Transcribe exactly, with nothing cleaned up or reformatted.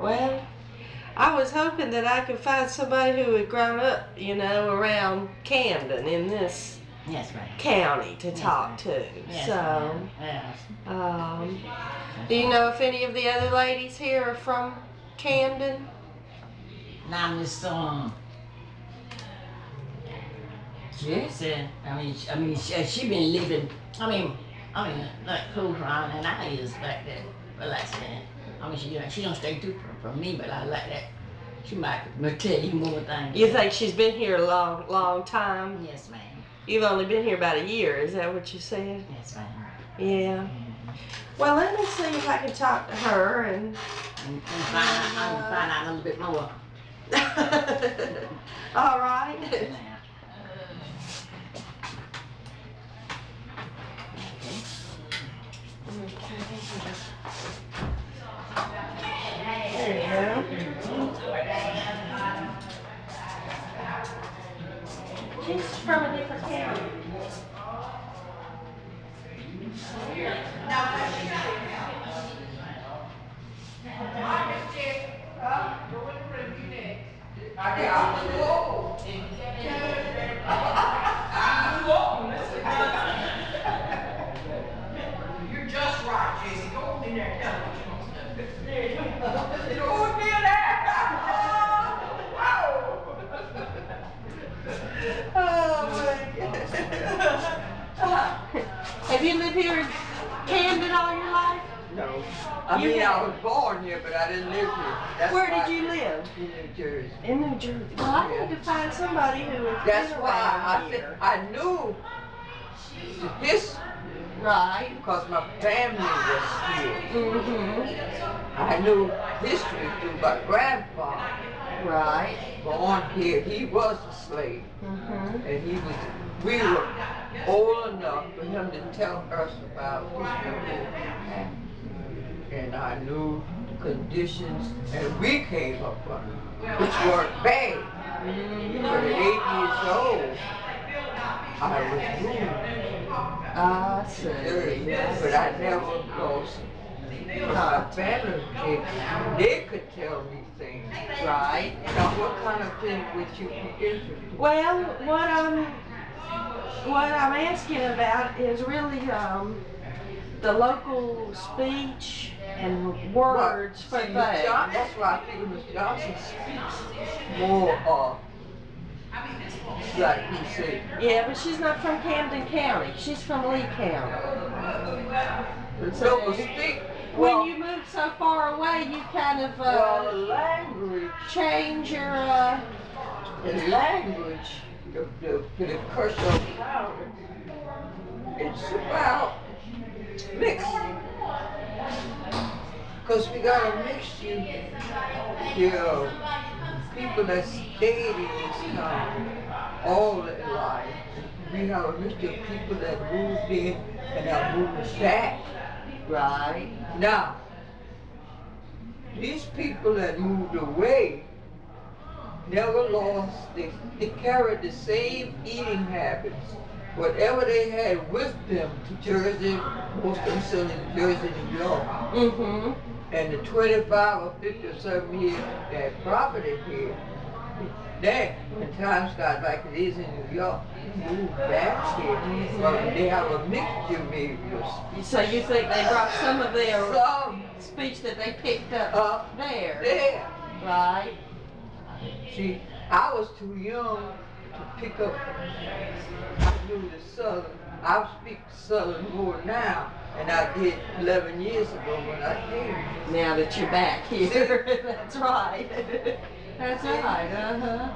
Well, I was hoping that I could find somebody who had grown up, you know, around Camden in this Yes, ma'am. county to Yes, talk ma'am. to. Yes, So, ma'am. Yes. um, do you know if any of the other ladies here are from Camden? Now, Miss um, she said, I mean, she, I mean, she, she been living. I mean, I mean, like close around and I is like that. But like that. I mean, she she don't stay too from, from me, but I like that. She might, might tell you more things. You think she's been here a long, long time? Yes, ma'am. You've only been here about a year, is that what you said? Yes, ma'am. Yeah. Well, let me see if I can talk to her and... And, and find out, I can find out a little bit more. All right. Yes, ma'am. There you go. She's from a different county. You're just right, J C. Go in there and tell me what you want to do. There you go. Go in there. Wow. Oh my goodness. Have you lived here in Camden all your life? No. I You mean, I have- was born here, but I didn't live here. That's Where why did you live? In New Jersey. In New Jersey. Well, I need to find somebody who has That's been why I around said here. I knew the history Right. because my family was here. Mm-hmm. I knew history through my grandfather. Right. Born here, he was a slave, Mm-hmm. and he was. We were old enough for him to tell us about history, and I knew the conditions, and we came up under, which weren't bad. But at eight years old, I was moved. I see. But I never lost. My family, they, they could tell me things. Right. Now, what kind of thing would you be interested in? Well, what I'm what I'm asking about is really um, the local speech and words for See, Miss things. John- That's why I think Miss Johnson speaks more, uh, like he said. Yeah, but she's not from Camden County. She's from Lee County. So, speak. When Well, you move so far away, you kind of well, uh, the language, change your. Uh, the language, the, the, the curse of power, it's about mix. Because we got a mixture, you know, people that stayed in this town all their life. We have a mixture of people that moved in and are moving back. right. Now, these people that moved away never lost, they, they carried the same eating habits. Whatever they had with them to Jersey, most of them still in Jersey, New York. Mm-hmm. And the twenty-five or fifty or something years that property here, they, when times got like it is in New York, moved back here. Well, they have a mixture maybe of So you think they brought some of their some speech that they picked up uh, there, there. right? See, I was too young to pick up, I knew the Southern. I speak Southern more now, and I did eleven years ago when I came. Now that you're back here, that's right. That's right. Uh huh.